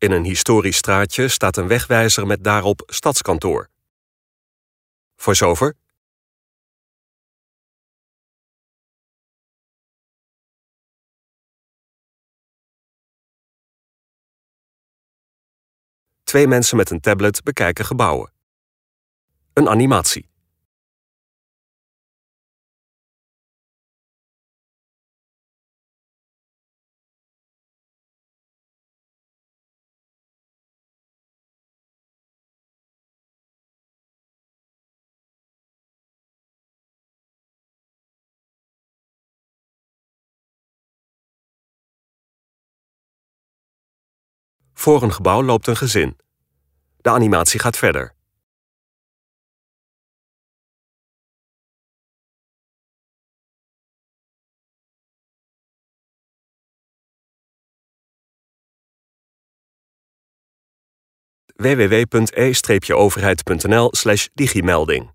In een historisch straatje staat een wegwijzer met daarop stadskantoor. Voice-over. Twee mensen met een tablet bekijken gebouwen. Een animatie. Voor een gebouw loopt een gezin. De animatie gaat verder. www.e-overheid.nl/digimelding